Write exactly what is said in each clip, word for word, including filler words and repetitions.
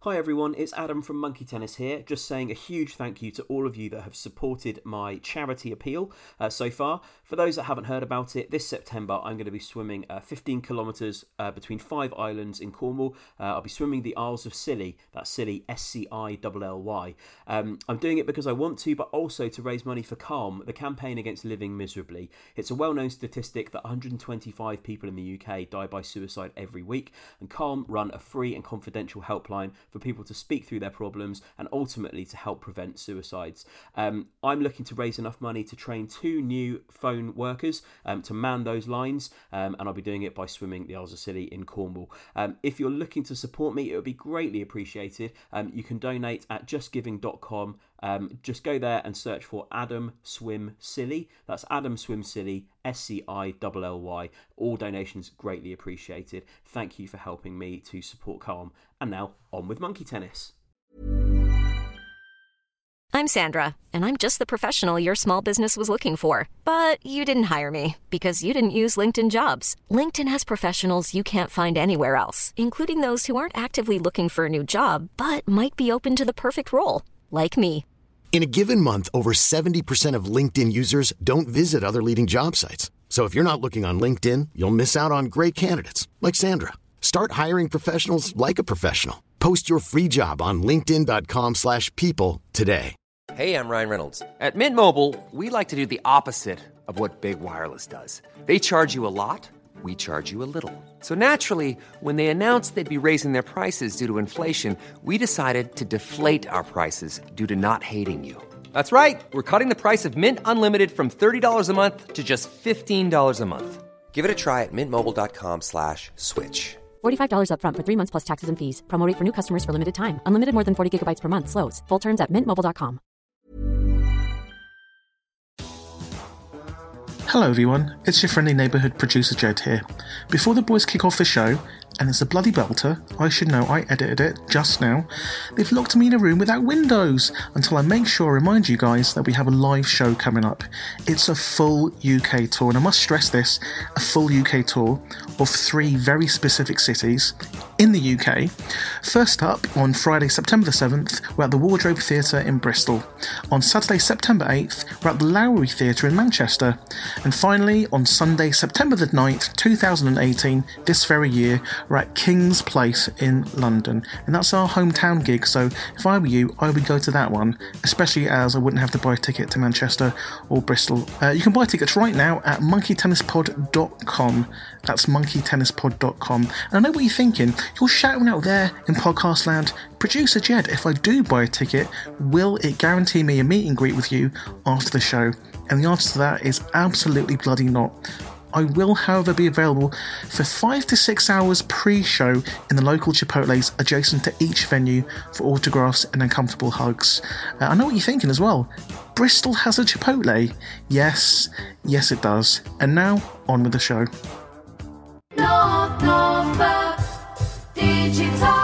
Hi everyone, it's Adam from Monkey Tennis here, just saying a huge thank you to all of you that have supported my charity appeal uh, so far. For those that haven't heard about it, this September I'm going to be swimming uh, fifteen kilometres uh, between five islands in Cornwall. Uh, I'll be swimming the Isles of Scilly, that's Scilly, S C I L L Y. Um, I'm doing it because I want to, but also to raise money for Calm, the campaign against living miserably. It's a well-known statistic that one hundred twenty-five people in the U K die by suicide every week, and Calm run a free and confidential helpline for people to speak through their problems and ultimately to help prevent suicides. Um, I'm looking to raise enough money to train two new phone workers um, to man those lines, um, and I'll be doing it by swimming the Isles of Scilly in Cornwall. Um, if you're looking to support me, it would be greatly appreciated. Um, you can donate at just giving dot com. Um, just go there and search for Adam Swim Scilly. That's Adam Swim Scilly, S C I L L Y. All donations greatly appreciated. Thank you for helping me to support Calm. And now, on with Monkey Tennis. I'm Sandra, and I'm just the professional your small business was looking for. But you didn't hire me because you didn't use LinkedIn Jobs. LinkedIn has professionals you can't find anywhere else, including those who aren't actively looking for a new job, but might be open to the perfect role, like me. In a given month, over seventy percent of LinkedIn users don't visit other leading job sites. So if you're not looking on LinkedIn, you'll miss out on great candidates like Sandra. Start hiring professionals like a professional. Post your free job on linkedin dot com slash people today. Hey, I'm Ryan Reynolds. At Mint Mobile, we like to do the opposite of what Big Wireless does. They charge you a lot, we charge you a little. So naturally, when they announced they'd be raising their prices due to inflation, we decided to deflate our prices due to not hating you. That's right. We're cutting the price of Mint Unlimited from thirty dollars a month to just fifteen dollars a month. Give it a try at mintmobile.com slash switch. forty-five dollars up front for three months plus taxes and fees. Promo rate for new customers for limited time. Unlimited more than forty gigabytes per month. Slows full terms at mint mobile dot com. Hello everyone, it's your friendly neighbourhood producer Jed here. Before the boys kick off the show, and it's a bloody belter, I should know I edited it just now, they've locked me in a room without windows until I make sure I remind you guys that we have a live show coming up. It's a full U K tour, and I must stress this, a full U K tour of three very specific cities in the U K. First up, on Friday, September the seventh, we're at the Wardrobe Theatre in Bristol. On Saturday, September eighth, we're at the Lowry Theatre in Manchester. And finally, on Sunday, September the ninth, twenty eighteen, this very year, we're at King's Place in London. And that's our hometown gig, so if I were you, I would go to that one, especially as I wouldn't have to buy a ticket to Manchester or Bristol. Uh, you can buy tickets right now at monkey tennis pod dot com. That's monkey tennis pod dot com. And I know what you're thinking. You're shouting out there in podcast land, Producer Jed, if I do buy a ticket, will it guarantee me a meet and greet with you after the show? And the answer to that is absolutely bloody not. I will, however, be available for five to six hours pre-show in the local Chipotles adjacent to each venue for autographs and uncomfortable hugs. Uh, I know what you're thinking as well. Bristol has a Chipotle. Yes, yes it does. And now, on with the show. North Norfolk Digital.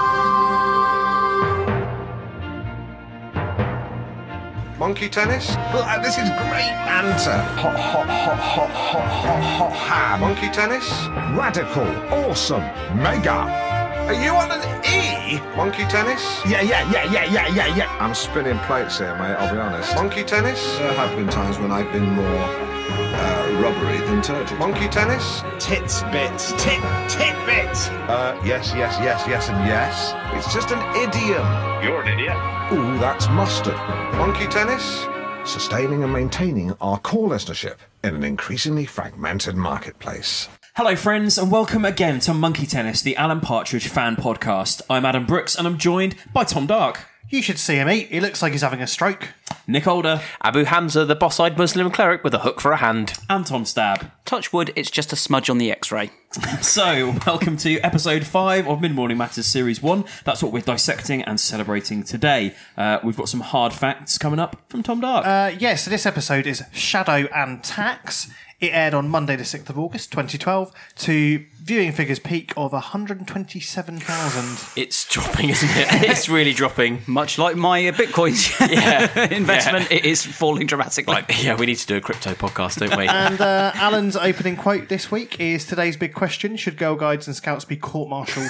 Monkey tennis? Well, uh, this is great banter. Hot, hot, hot, hot, hot, hot, hot ham. Monkey tennis? Radical, awesome, mega. Are you on an E? Monkey tennis? Yeah, yeah, yeah, yeah, yeah, yeah, yeah. I'm spinning plates here, mate, I'll be honest. Monkey tennis? There have been times when I've been more uh, rubbery than turgid. Monkey tennis? Tits bits. Tit, tit bits. Uh, yes, yes, yes, yes, and yes. It's just an idiom. You're an idiot. Ooh, that's mustard. Monkey tennis? Sustaining and maintaining our core listenership in an increasingly fragmented marketplace. Hello friends and welcome again to Monkey Tennis, the Alan Partridge fan podcast. I'm Adam Brooks and I'm joined by Tom Dark. You should see him eat, he looks like he's having a stroke. Nick Older. Abu Hamza, the boss-eyed Muslim cleric with a hook for a hand. And Tom Stab. Touch wood, it's just a smudge on the x-ray. So, welcome to episode five of Mid-Morning Matters Series one. That's what we're dissecting and celebrating today. Uh, we've got some hard facts coming up from Tom Dark. Uh, yes, yeah, so this episode is Shadow and Tax. It aired on Monday the sixth of August twenty twelve to viewing figures peak of one hundred twenty-seven thousand. It's dropping, isn't it? It's really dropping. Much like my uh, Bitcoin Yeah. investment, Yeah. it is falling dramatically. Like, yeah, we need to do a crypto podcast, don't we? And uh, Alan's opening quote this week is today's big question: should Girl Guides and Scouts be court-martialed?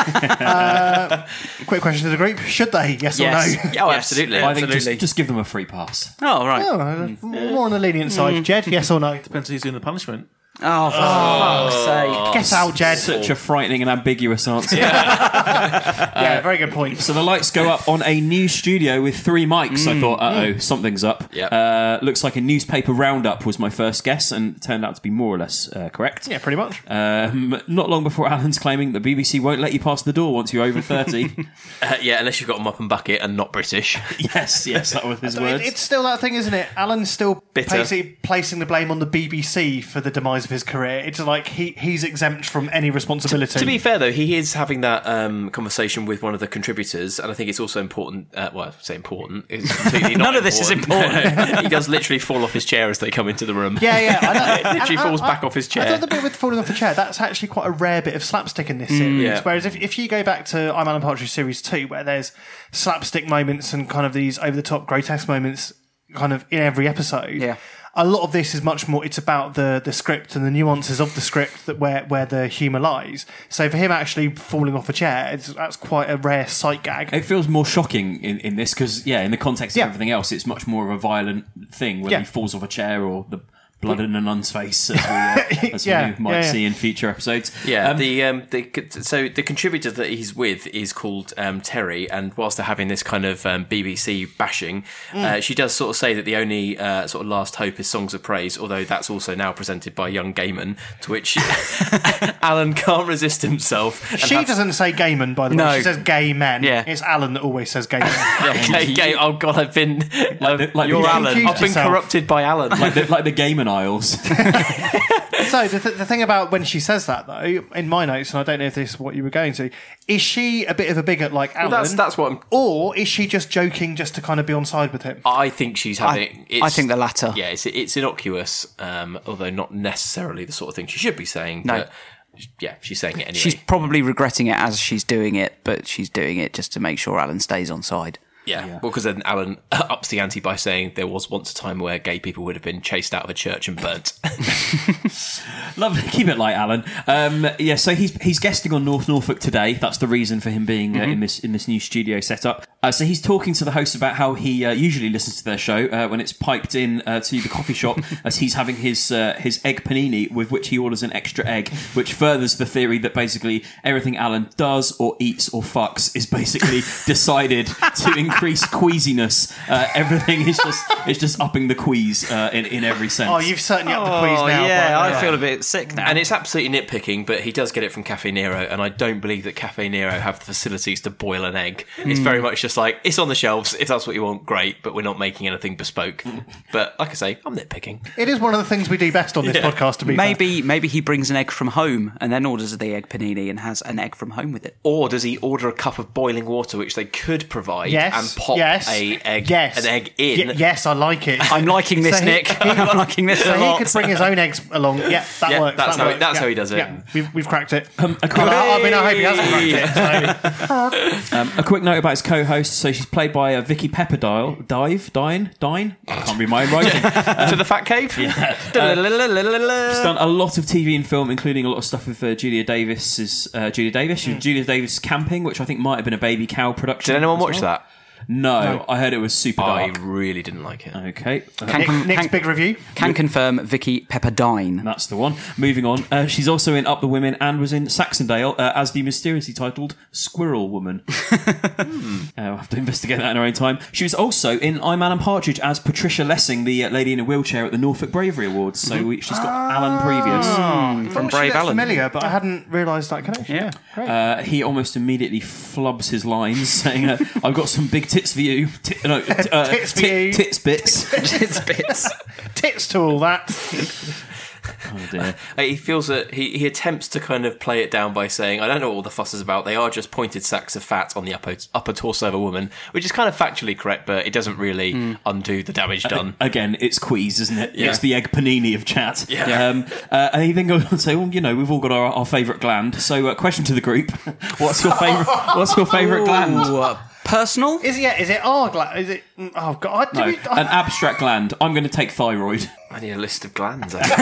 uh, quick question to the group: should they? Yes, Yes. or no? Yeah, oh, absolutely. I think absolutely. just, just give them a free pass. Oh, right. Oh, uh, more on the lenient side. Jed, yes or no? Depends who's doing the punishment. Oh, for fuck's sake. Get out, Jed. Such a frightening and ambiguous answer. Yeah, very good point. So the lights go up on a new studio with three mics. I thought, uh-oh, something's up. Yep. Uh, looks like a newspaper roundup was my first guess, and turned out to be more or less uh, correct. Yeah, pretty much. Um, not long before Alan's claiming the B B C won't let you pass the door once you're over thirty. Uh, yeah, unless you've got a mop and bucket and not British. yes, yes, that was his It- words. it's still that thing, isn't it? Alan's still Bitter. basically placing the blame on the B B C for the demise of his career. It's like he he's exempt from any responsibility. To be fair, though, he is having that um, conversation with one of the contributors, and I think it's also important. Uh, well, I say important. It's completely not None of this is important. he does literally fall off his chair as they come into the room. Yeah, yeah. I know. literally And falls I- back I- off his I chair. thought the bit with falling off the chair, that's actually quite a rare bit of slapstick in this series. yeah. Whereas if, if you go back to I'm Alan Partridge series two, where there's slapstick moments and kind of these over the top grotesque moments kind of in every episode. Yeah. A lot of this is much more, it's about the, the script and the nuances of the script that where, where the humour lies. So for him actually falling off a chair, it's, that's quite a rare sight gag. It feels more shocking in, in this because, yeah, in the context of Yeah. everything else, it's much more of a violent thing whether Yeah. he falls off a chair or the blood in a nun's face, as we, uh, as Yeah, we might yeah, yeah. see in future episodes. Yeah, Um, the um, the so the contributor that he's with is called um, Terry, and whilst they're having this kind of um, B B C bashing, uh, she does sort of say that the only uh, sort of last hope is Songs of Praise, although that's also now presented by Young Gaiman, to which Alan can't resist himself. and She have- doesn't say gay men, by the No. way. She says gay men. Yeah. It's Alan that always says gay men. Yeah, gay, gay, oh god, I've been Like the- like you're the- Alan. Confused I've been yourself. corrupted by Alan. like the, like the Gaiman Isles. So the, th- the thing about when she says that, though, in my notes, and I don't know if this is what you were going to, is she a bit of a bigot like Alan? Well, that's that's what I'm. Or is she just joking just to kind of be on side with him? I think she's having. I think the latter. Yeah, it's it's innocuous, um, although not necessarily the sort of thing she should be saying. No. But yeah, she's saying it anyway. She's probably regretting it as she's doing it, but she's doing it just to make sure Alan stays on side. Yeah, well, because then Alan ups the ante by saying there was once a time where gay people would have been chased out of a church and burnt. Lovely, keep it light, Alan. Um, yeah, so he's he's guesting on North Norfolk today. That's the reason for him being uh, in this in this new studio setup. Uh, so he's talking to the host about how he uh, usually listens to their show uh, when it's piped in uh, to the coffee shop as he's having his uh, his egg panini, with which he orders an extra egg, which furthers the theory that basically everything Alan does or eats or fucks is basically decided to increase queasiness. Uh, everything is just it's just upping the queeze uh, in in every sense. Oh, you've certainly upped the quiz Oh, now. yeah, by- I feel a bit sick now. And it's absolutely nitpicking, but he does get it from Cafe Nero, and I don't believe that Cafe Nero have the facilities to boil an egg. It's very much just like, it's on the shelves, if that's what you want, great, but we're not making anything bespoke. But like I say, I'm nitpicking. It is one of the things we do best on this podcast, to be fair. Maybe maybe he brings an egg from home and then orders the egg panini and has an egg from home with it. Or does he order a cup of boiling water, which they could provide, Yes, and pop yes, a egg, yes. an egg in? Y- yes, I like it. I'm liking this, So he- Nick. he- I'm liking this So a he lot. could bring his own eggs along. Yeah, that Yeah, works. that's that how he- works. that's yeah. how he does it. Yeah, we've, we've cracked it. Um, a quick- I mean, I hope he hasn't cracked it. So. Um, a quick note about his co-host. So she's played by uh, Vicky Pepperdine. Dive? Dine? Dine? I can't read my own writing. to the fat cave? Yeah. Uh, she's done a lot of T V and film, including a lot of stuff with uh, Julia Davis's uh, Julia Davis. She was Julia Davis Camping, which I think might have been a Baby Cow production. Did anyone as watch well. that? No, No. I heard it was super I dark. really didn't like it. Okay. Uh, Can, Nick, con- Nick's can- big review. can confirm Vicky Pepperdine. That's the one. Moving on. Uh, she's also in Up the Women and was in Saxondale uh, as the mysteriously titled Squirrel Woman. hmm. uh, I'll have to investigate that in her own time. She was also in I'm Alan Partridge as Patricia Lessing, the uh, lady in a wheelchair at the Norfolk Bravery Awards. So we, she's got Alan previous. Mm, from Well, she Brave looked Alan. familiar, but I hadn't realised that connection. Yeah. Great. Uh, he almost immediately flubs his lines, saying, uh, "I've got some big tits for you." T- no, t- uh, Tits for tit- you. Tits bits. It's bits. Tits to all that. Oh dear. He feels that he, he attempts to kind of play it down by saying, I don't know what all the fuss is about. They are just pointed sacks of fat on the upper, upper torso of a woman, which is kind of factually correct, but it doesn't really mm. undo the damage done. Uh, again, it's Queez, isn't it? Yeah. It's the egg panini of chat. Yeah. Um, uh, and he then goes on to say, well, you know, we've all got our, our favourite gland. So, uh, question to the group: What's your favourite? What's your favourite gland? Uh, personal? Is it? Yeah. Is it our gland? Is it? Oh God! No, we, oh. an abstract gland. I'm going to take thyroid. I need a list of glands. I'm,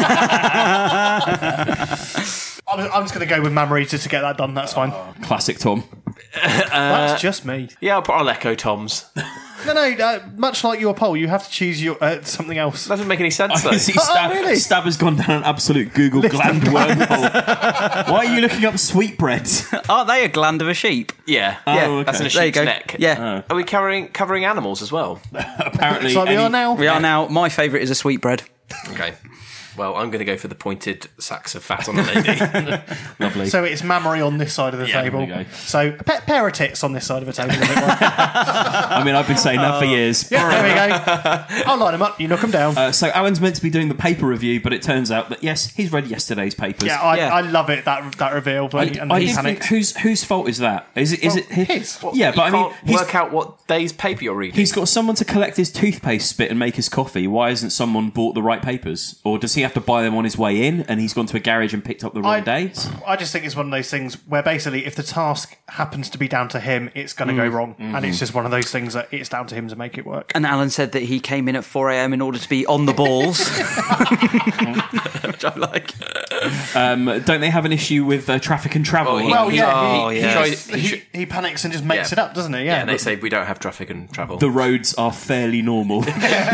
I'm just going to go with Mammarita to get that done. That's fine. Classic Tom. Uh, That's just me. Yeah, I'll, I'll echo Tom's. No, no. Uh, much like your poll, you have to choose your uh, something else. That doesn't make any sense. I can see Stab, oh, really? Stab has gone down an absolute Google List gland wormhole. Why are you looking up sweetbreads? Aren't they a gland of a sheep? Yeah, Oh, yeah. okay. That's in a There you sheep's go. neck. Yeah. Are we covering covering animals as well? Apparently, So we any- are now. We are now. My favourite is a sweetbread. Okay. Well, I'm going to go for the pointed sacks of fat on the lady. Lovely. So it's mammary on this side of the Yeah, table. there we go. So a pa- pair of tits on this side of the table. As it were. I mean, I've been saying that for years. Yeah, there we go. I'll line them up. You knock them down. Uh, so Alan's meant to be doing the paper review, but it turns out that yes, he's read yesterday's papers. yeah, I, yeah. I love it. That that reveal. I, And, and I he did think, panics. whose whose fault is that? Is it is Well, it his. Yeah, but I you mean, can't he's, work out what day's paper you're reading. he's got someone to collect his toothpaste spit and make his coffee. Why hasn't someone bought the right papers, or does he have to buy them on his way in? And he's gone to a garage and picked up the wrong I- dates. I just think it's one of those things where basically, if the task happens to be down to him, it's going to go wrong, and it's just one of those things that it's down to him to make it work. And Alan said that he came in at four a.m. in order to be on the balls. Which I like. Um, don't they have an issue with uh, traffic and travel? Well, he- Well, he- yeah, oh, he, yeah. he, Tries- he, he should- he panics and just makes Yeah. it up, doesn't he? Yeah, Yeah, and they but- say we don't have traffic and travel. the roads are fairly normal.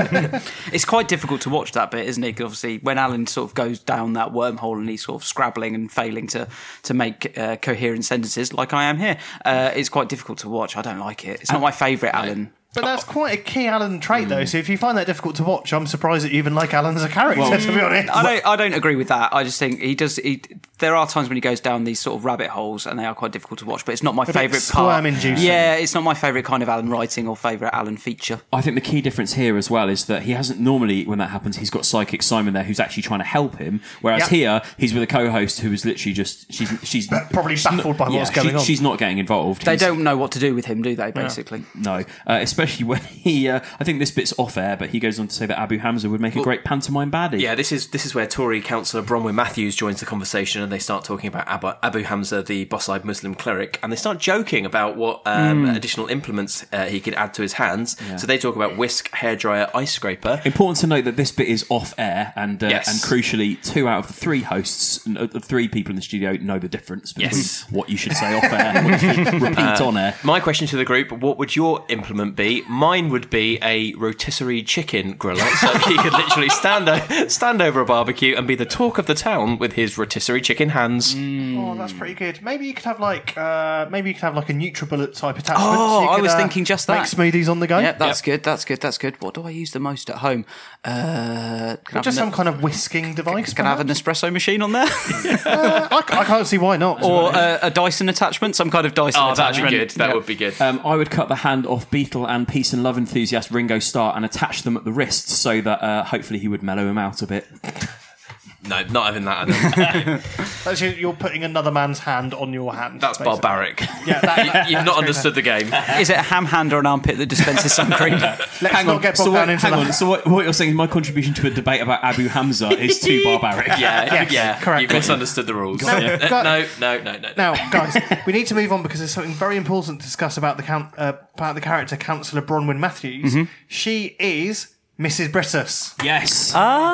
It's quite difficult to watch that bit, isn't it? 'Cause obviously, when Alan sort of goes down that wormhole and he's sort of scrabbling and failing to to make uh, coherent sentences, like I am here, uh, it's quite difficult to watch. I don't like it. It's not my favourite Alan. But that's quite a key Alan trait, though. So if you find that difficult to watch, I'm surprised that you even like Alan as a character. Well, to be honest, I don't. I don't agree with that. I just think he does. He, there are times when he goes down these sort of rabbit holes, and they are quite difficult to watch. But it's not my bit favourite part. squirm-inducing. Yeah, it's not my favourite kind of Alan writing or favourite Alan feature. I think the key difference here as well is that he hasn't normally, when that happens, he's got Psychic Simon there who's actually trying to help him. Whereas Yep. here, he's with a co-host who is literally just she's she's probably she's baffled not- by what's yeah, going she- on. She's not getting involved. They He's- don't know what to do with him, do they? Basically, No, uh, especially when he. Uh, I think this bit's off air, but he goes on to say that Abu Hamza would make a great pantomime baddie. Yeah, this is this is where Tory councillor Bronwyn Matthews joins the conversation, and they start talking about Abu, Abu Hamza, the boss-eyed Muslim cleric, and they start joking about what um, Mm. additional implements uh, he could add to his hands. So they talk about whisk, hairdryer, ice scraper. Important to note that this bit is off air, and uh, Yes. and crucially, two out of the three hosts, and, uh, the three people in the studio, know the difference between Yes. what you should say off air and what you should repeat Uh, on air. My question to the group: what would your implement be? Mine would be a rotisserie chicken griller, so he could literally stand o- stand over a barbecue and be the talk of the town with his rotisserie chicken hands. Oh, that's pretty good. Maybe you could have like, uh, maybe you could have like a NutriBullet type attachment. Oh, so you I could, was uh, thinking just that. Make smoothies on the go. yeah, that's good. That's good. That's good. What do I use the most at home? Uh, can I Just have some an- kind of whisking device. Can I have an espresso machine on there, uh, I, I can't see why not. or uh, a Dyson attachment? Some kind of Dyson Oh, that'd attachment. be good. That Yeah. would be good. Um, I would cut the hand off Beatle and Peace and Love enthusiast Ringo Starr and attach them at the wrists so that uh, hopefully he would mellow him out a bit. No, not having that. Adam. That's you, you're putting another man's hand on your hand. That's basically. barbaric. Yeah, that, You- that- You've that's not great. understood the game. Is it a ham hand or an armpit that dispenses sun cream? Let's hang not on, get bogged so, down what, into hang that. on, so what, what you're saying is my contribution to a debate about Abu Hamza is too barbaric. Yeah, Yes, yeah. correct. You've misunderstood the rules. No, Yeah. go- no, no, no, no. Now, guys, we need to move on because there's something very important to discuss about the count, uh, about the character Councillor Bronwyn Matthews. Mm-hmm. She is Missus Britus. Yes.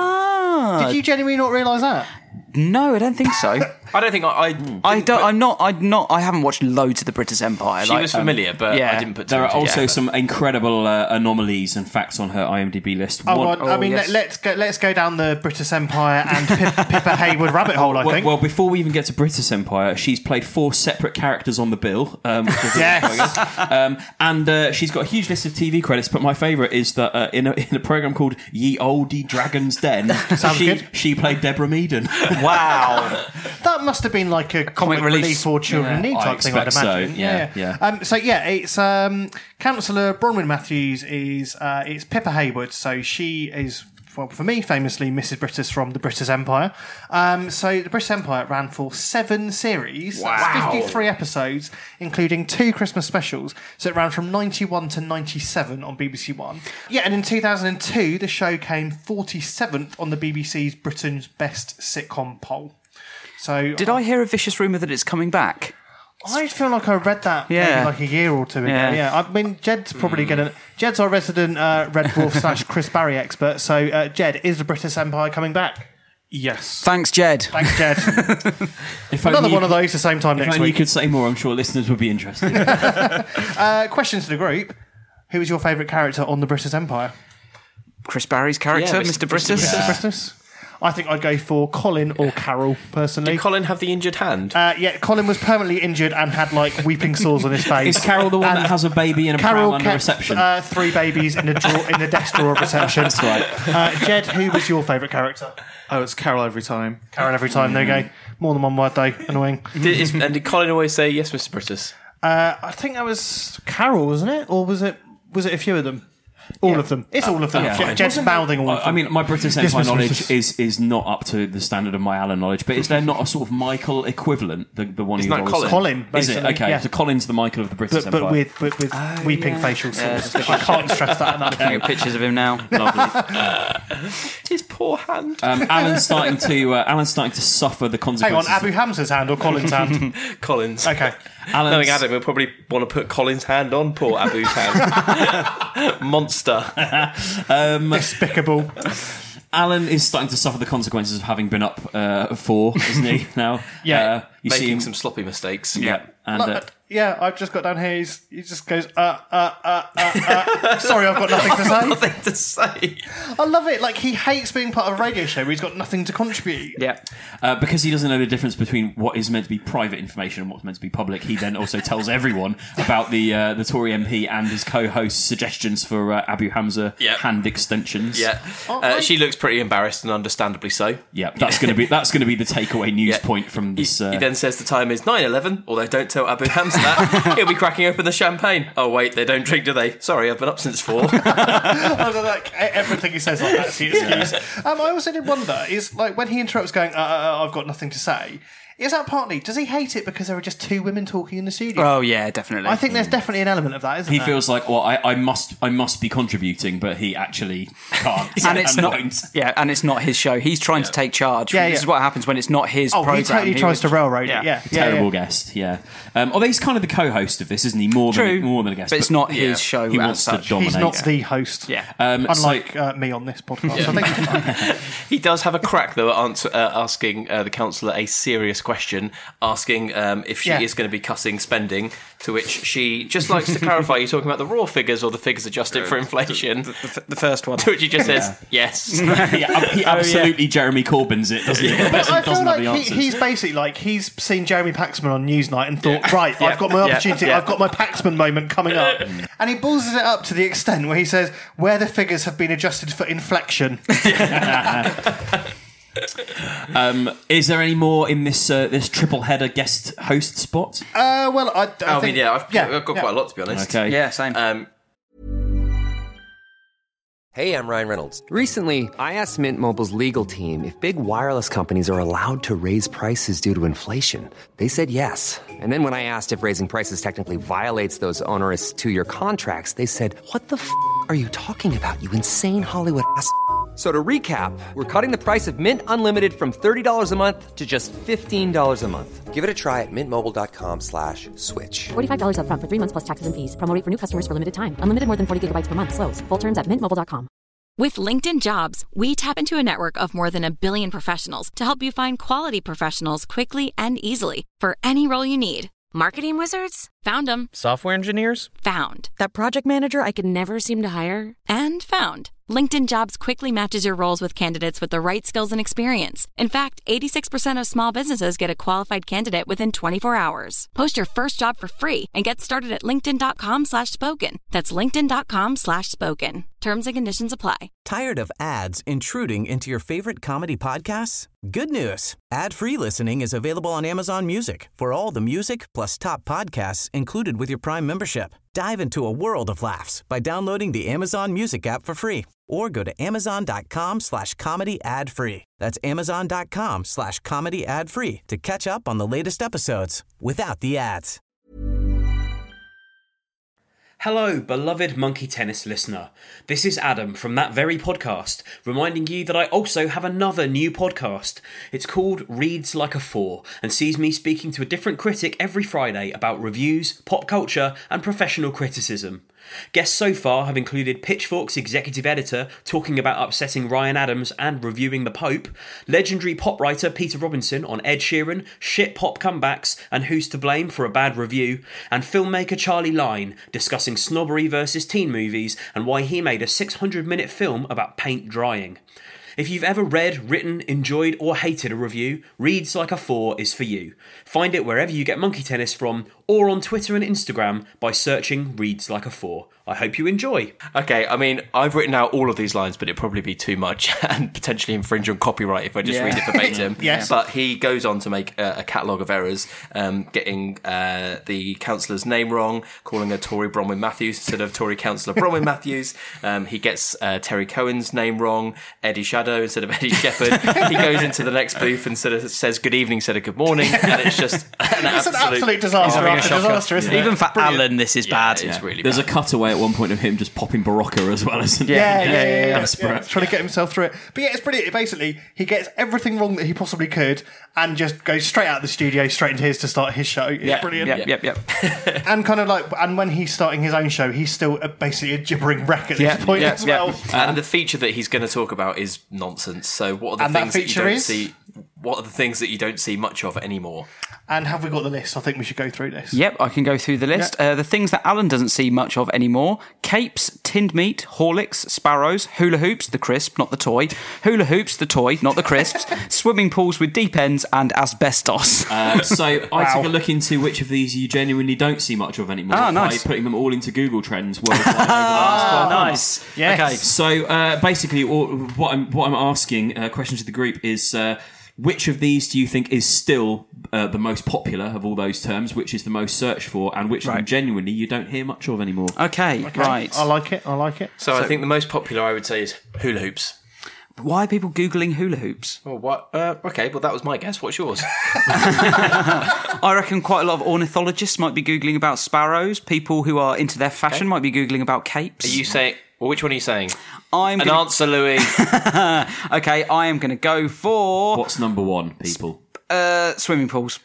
Ah, Did you genuinely not realise that? no, I don't think so. I don't think I. I, I didn't don't. put- I'm not. I'm not. I haven't watched loads of the British Empire. She like, was um, familiar, but yeah. I didn't put. two There are and two also together. some incredible uh, anomalies and facts on her IMDb list. Oh, One- well, I mean, yes. let, let's go. Let's go down the British Empire and Pip, Pippa Haywood rabbit hole. I well, think. well, before we even get to British Empire, she's played four separate characters on the bill. Um, which is- Yes. um, and uh, she's got a huge list of T V credits, but my favourite is that uh, in, a, in a programme called Ye Olde Dragon's Den, Sounds she, good. she played Deborah Meaden. Wow. That must have been like a comic, relief. relief for children in Yeah. need I type thing, I'd expect so, imagine. yeah, yeah. Um, so yeah, it's um, Councillor Bronwyn Matthews is uh, it's Pippa Haywood. So she is well, for me, famously, Missus Britus from the British Empire. Um, so the British Empire ran for seven series, Wow. that's fifty-three episodes, including two Christmas specials. So it ran from ninety-one to ninety-seven on B B C One. Yeah, and in two thousand two, the show came forty-seventh on the B B C's Britain's Best Sitcom poll. So Did I hear a vicious rumour that it's coming back? I feel like I read that Yeah. maybe like a year or two ago. Yeah. Yeah, I mean, Jed's probably going to... Jed's our resident uh, Red Dwarf slash Chris Barry expert. So, uh, Jed, is the British Empire coming back? Yes. Thanks, Jed. Thanks, Jed. If Another only you one of could- those the same time If next only week. you could say more, I'm sure listeners would be interested. Uh, question to the group. Who was your favourite character on the British Empire? Chris Barry's character, Yeah, Mister Mister Britus. Mister Britus? I think I'd go for Colin or Carol, personally. Did Colin have the injured hand? Uh, yeah, Colin was permanently injured and had like weeping sores on his face. Is Carol the one And that has a baby in a Carol pram under kept, reception? Uh, three babies in the drawer, in the desk drawer of reception. That's right. Uh, Jed, who was your favourite character? Oh, it's Carol every time. Carol every time. There you go. More than one word day. Annoying. Did, is, and did Colin always say yes, Mister Britus? Uh, I think that was Carol, wasn't it? Or was it? Was it a few of them? All of them. It's all of them. Yeah. Je- Jed's mouthing all of them. I mean, my British Yes, Empire Mister knowledge Britus. is is not up to the standard of my Alan knowledge, but is there not a sort of Michael equivalent? The, the one Isn't you've that always Colin? said? Colin, Is it? basically, Okay, yeah. so Colin's the Michael of the British But, but Empire. with, with, with weeping facial Yeah, sores. just I can't stress that enough. Looking at pictures of him now. Lovely. His poor hand. Um, Alan's starting to uh, Alan's starting to suffer the Hang on, consequences. Abu Hamza's hand or Colin's hand? Colin's. Okay. Alan's, Knowing Adam, he'll probably want to put Colin's hand on poor Abu's hand. Monster. um, Despicable. Alan is starting to suffer the consequences of having been up uh, four, isn't he? Now, Yeah. uh, you see Making him. some sloppy mistakes. Yeah, and Look, uh, uh, yeah, I've just got down here. He's, he just goes, uh, uh, uh, uh, uh. Sorry, I've got nothing to say. Nothing to say. I love it. Like, he hates being part of a radio show where he's got nothing to contribute. Yeah. uh, because he doesn't know the difference between what is meant to be private information and what's meant to be public, he then also tells everyone about the uh, the Tory M P and his co-host's suggestions for uh, Abu Hamza Yep. hand extensions. Yeah. Uh, she looks pretty embarrassed and understandably so. Yeah, that's going to be that's going to be the takeaway news Yeah. point from this. He, Uh, he then says the time is nine eleven, although don't tell Abu Hamza that. He'll be cracking open the champagne. Oh, wait, they don't drink, do they? Sorry, I've been up since four. I don't like everything he says like that's the excuse. Um, I also did wonder is like when he interrupts, going, uh, uh, uh, "I've got nothing to say." Is that partly? Does he hate it because there are just two women talking in the studio? Oh yeah, definitely. I think there's definitely an element of that, isn't he there? feels like, well, I, I must I must be contributing, but he actually can't. and it's not. won't. Yeah, and it's not his show. He's trying to take charge. Yeah, This yeah. is what happens when it's not his Oh, program. he totally tries to railroad yeah. it. Yeah, yeah, Terrible yeah. guest, yeah. Um, although he's kind of the co-host of this, isn't he? More True. than more than a guest, But it's not yeah. his show. He as wants to such. dominate. He's not the host. Yeah. Um, Unlike so- uh, me on this podcast. I think it's fine. He does have a crack, though, at answer, uh, asking uh, the councillor a serious question, asking um, if she Yeah. is going to be cutting spending, to which she just likes to clarify, are you talking about the raw figures or the figures adjusted for inflation? The, the first one. To which he just says, yes. yeah, he absolutely Jeremy Corbyn's it, doesn't he? The person I doesn't feel have the like he, answers. he's basically like he's seen Jeremy Paxman on Newsnight and thought, right, Yeah. I've got my Yeah. opportunity, Yeah. I've got my Paxman moment coming up, and he balls it up to the extent where he says, where the figures have been adjusted for inflection. um, is there any more in this uh, this triple header guest host spot? Uh, well, I, I, I think, mean, yeah, I've, yeah, I've got yeah. quite a lot, to be honest. Okay. Yeah, same. Um, Hey, I'm Ryan Reynolds. Recently, I asked Mint Mobile's legal team if big wireless companies are allowed to raise prices due to inflation. They said yes. And then when I asked if raising prices technically violates those onerous two-year contracts, they said, what the f*** are you talking about, you insane Hollywood ass f- So to recap, we're cutting the price of Mint Unlimited from thirty dollars a month to just fifteen dollars a month. Give it a try at mintmobile.com slash switch. forty-five dollars up front for three months plus taxes and fees. Promo rate for new customers for limited time. Unlimited more than forty gigabytes per month. Slows full terms at mint mobile dot com. With LinkedIn Jobs, we tap into a network of more than a billion professionals to help you find quality professionals quickly and easily for any role you need. Marketing wizards? Found them. Software engineers? Found. That project manager I could never seem to hire? And found. LinkedIn Jobs quickly matches your roles with candidates with the right skills and experience. In fact, eighty-six percent of small businesses get a qualified candidate within twenty-four hours. Post your first job for free and get started at linkedin.com slash spoken. That's linkedin.com slash spoken. Terms and conditions apply. Tired of ads intruding into your favorite comedy podcasts? Good news. Ad-free listening is available on Amazon Music for all the music plus top podcasts included with your Prime membership. Dive into a world of laughs by downloading the Amazon Music app for free or go to amazon.com slash comedy ad free. That's amazon.com slash comedy ad free to catch up on the latest episodes without the ads. Hello, beloved Monkey Tennis listener. This is Adam from that very podcast, reminding you that I also have another new podcast. It's called Reads Like a Four, and sees me speaking to a different critic every Friday about reviews, pop culture, and professional criticism. Guests so far have included Pitchfork's executive editor talking about upsetting Ryan Adams and reviewing the Pope, legendary pop writer Peter Robinson on Ed Sheeran, shit pop comebacks and who's to blame for a bad review, and filmmaker Charlie Line discussing snobbery versus teen movies and why he made a six hundred minute film about paint drying. If you've ever read, written, enjoyed or hated a review, Reads Like a Four is for you. Find it wherever you get Monkey Tennis from, or on Twitter and Instagram by searching Reads Like a Four. I hope you enjoy. Okay, I mean, I've written out all of these lines, but it'd probably be too much and potentially infringe on copyright if I just Yeah. read it verbatim. Yes. But he goes on to make a, a catalogue of errors, um, getting uh, the councillor's name wrong, calling her Tory Bronwyn Matthews instead of Tory councillor Bronwyn Matthews. Um, he gets uh, Terry Cohen's name wrong, Eddie Shadow instead of Eddie Shepherd. He goes into the next booth and sort of says good evening instead of good morning, and it's just an It's absolute, an absolute disaster having a after shocker. disaster, isn't it? Even for Brilliant. Alan, this is Yeah, bad. it's Yeah. really There's bad. a cutaway at one point of him just popping Barocca as well, isn't there? Yeah, yeah, yeah, yeah, yeah. Desperate. Yeah, trying to get himself through it. But yeah, it's brilliant. Basically, he gets everything wrong that he possibly could and just goes straight out of the studio, straight into his to start his show. It's Yeah. brilliant. Yep, yep, yep. And kind of like, and when he's starting his own show, he's still a, basically a gibbering wreck at Yeah, this point yeah, as yeah. well. And the feature that he's going to talk about is nonsense. So what are the And that things that, you feature don't is? see? What are the things that you don't see much of anymore? And have we got the list? I think we should go through this. Yep, I can go through the list. Uh, the things that Alan doesn't see much of anymore: capes, tinned meat, Horlicks, sparrows, hula hoops, the crisp, not the toy, hula hoops, the toy, not the crisps, swimming pools with deep ends, and asbestos. Uh, so I Wow. took a look into which of these you genuinely don't see much of anymore Ah, nice. by putting them all into Google Trends worldwide over the last twelve months. Nice. Yes. Okay. So uh, basically, all, what I'm what I'm asking uh, questions to the group is. Uh, Which of these do you think is still uh, the most popular of all those terms? Which is the most searched for, and which of them Right. genuinely you don't hear much of anymore? Okay, Okay. right. I like it. I like it. So, I think the most popular I would say is hula hoops. Why are people Googling hula hoops? Oh, what? Uh, okay, well that was my guess. What's yours? I reckon quite a lot of ornithologists might be Googling about sparrows. People who are into their fashion Okay. might be Googling about capes. Are you saying? Well, which one are you saying? I'm An gonna, answer, Louis. Okay, I am going to go for What's number one, people? uh, swimming pools.